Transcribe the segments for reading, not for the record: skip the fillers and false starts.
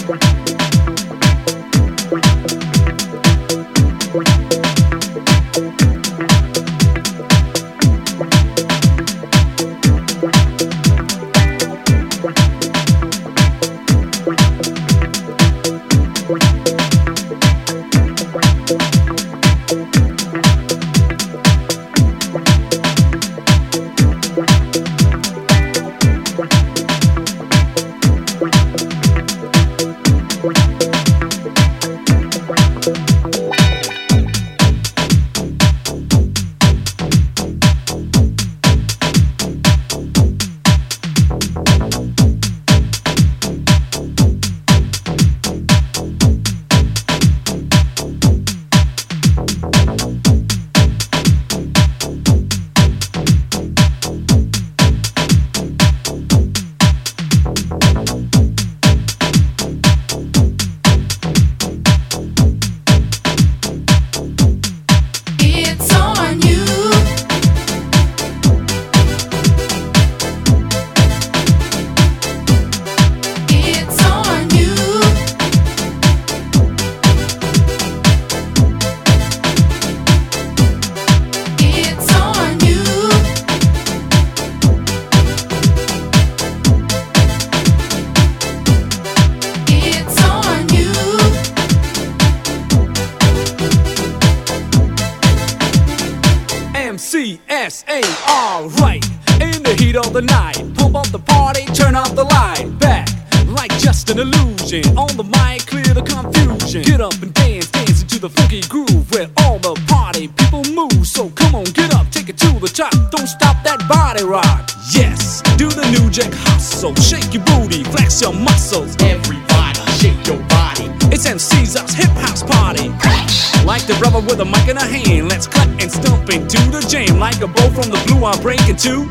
MCSA, alright. In the heat of the night, pump up the party, turn off the light. Back like just an illusion. On the mic, clear the confusion. Get up and dance, dance into the funky groove where all the party people move. So come on, get up, take it to the top. Don't stop that body rock. Yes, do the new jack hustle. Shake your booty, flex your muscles. Everybody, shake your body. It's MC's hip house party. Like the brother with a mic in a hand, let's cut and stomp into the jam. Like a bow from the blue, I'm breaking two.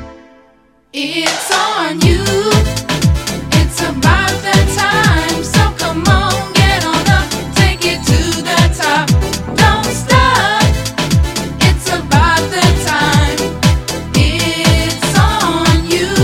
It's on you. It's about that time. So come on, get on up, take it to the top. Don't stop. It's about that time. It's on you.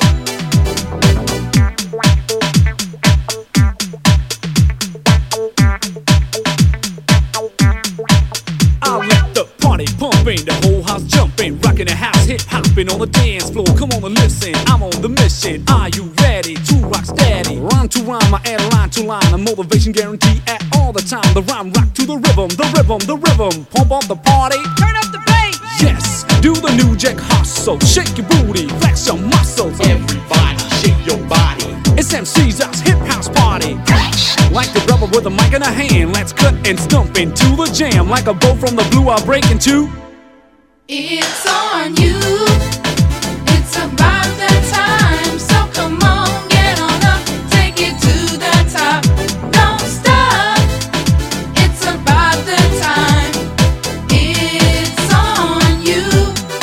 I'll let the party pumping, the whole house jumping, rocking the house, hip hopping on the dance floor. Come on and listen, I'm on the mission. Are you ready to rock steady? Rhyme to rhyme, I add line to line. A motivation guarantee at all the time. The rhyme rock to the rhythm, the rhythm, the rhythm. Pump up the party, Turn up the bass. yes. Do the new jack hustle, shake your booty, flex your muscles. Everybody, shake your body. It's MC's hip house party. Like the brother with a mic in a hand, let's cut and stomp into the jam. Like a bow from the blue, I'll break into. It's on you. It's about that time. So come on, get on up, take it to the top. Don't stop. It's about that time. It's on you.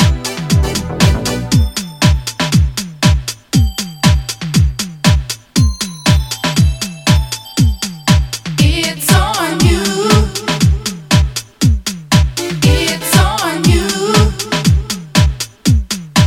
It's on you. It's on you.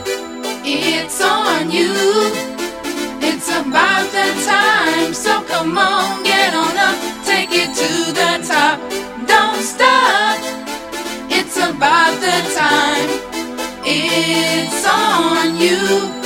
It's on you. It's about that time. So come on, get on up, take it to the top. Don't stop. It's about the time. It's on you.